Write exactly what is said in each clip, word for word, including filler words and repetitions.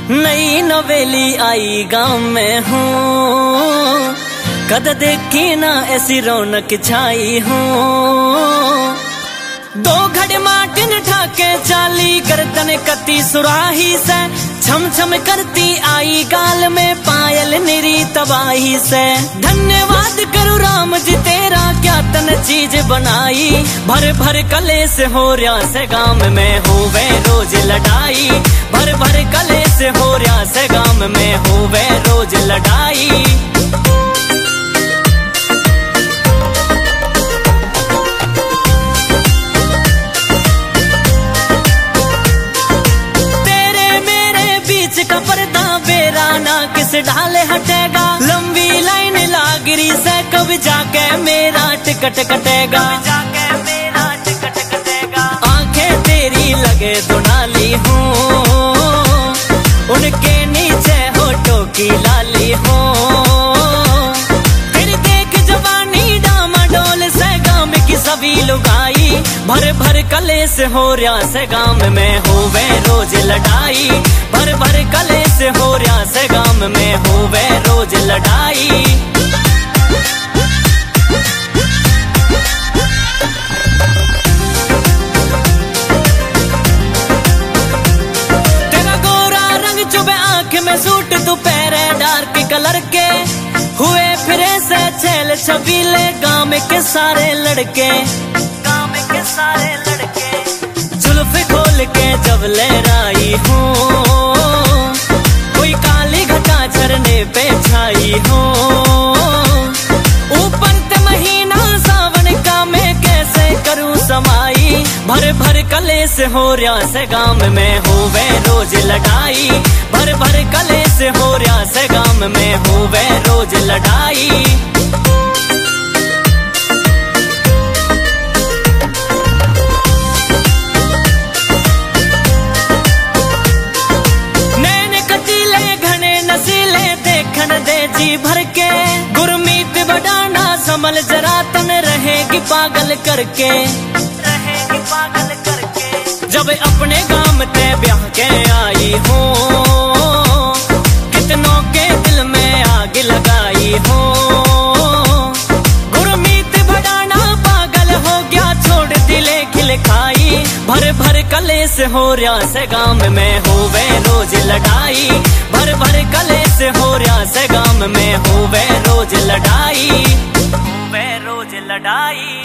नई नवेली आई गांव में हूँ, कद देखी ना ऐसी रौनक छाई हूँ। दो घड़े माटिन ठाके चाली गर्दन कती सुराही से, छम छम करती आई गाल में पायल निरी तबाही से। धन्यवाद करूँ राम जी तेरा क्या तन चीज बनाई, भर भर कले से हो रहा से गांव में होवे रोज लड़ाई, भर भर कले से हो रहा से गांव में होवे रोज लड़ाई। का पर्दा बेरा ना किस ढाले हटेगा, लंबी लाइन लागरी से कब जाके मेरा टिकट कटेगा, जाके मेरा टिकट कटेगा। आंखें तेरी लगे दुनाली हूँ, उनके नीचे होठों की लाली हूँ। फिर देख जवानी डामाडोल से गांव की सभी लुगाई, भर भर कले से हो रहा से गांव में होवे रोज लड़ाई, भर भर कले से हो रहा से गांव में होवे रोज लड़ाई। तेरा गोरा रंग चुभे आंख में सूट दोपहरे डार्क कलर के, हुए फिरे से छेल छबीले गांव के सारे लड़के, गांव के सारे लड़के। जुल्फ खोल के जब लहराई हूँ, कोई काली घटा झरने पे छाई हूँ। ऊपर ते महीना सावन का मैं कैसे करूँ समाई, भर भर कले से हो रहा से गांव में होवे रोज लड़ाई, भर भर कले से हो रहा से गांव में होवे रोज लड़ाई। जी भर के गुरमीत बढ़ाना संभल जरा तन रहेगी पागल करके, रहेगी पागल करके। जब अपने गांव ते ब्याह के आई हूँ, कितनों के दिल में आग लगाई हूँ। गुरमीत बढ़ाना पागल हो गया छोड़ दिले खिल खाई, भर भर कले से हो रहा से गांव में होवे रोज लड़ाई, भर भर कले से हो रहा से गांव में होवे रोज लड़ाई, होवे रोज लड़ाई।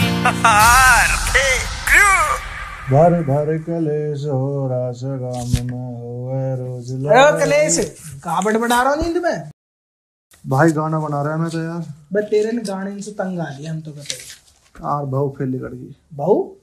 भर भर कलेश हो रहा से गांव में होवे रोज लड़ाई। कलेश कहाँ बड़ा रहा नींद में भाई, गाना बना रहा है मैं तो यार। बस तेरे ने गाने से तंग आ लिया हम तो कहते यार, बहु फेल कर गई। बहु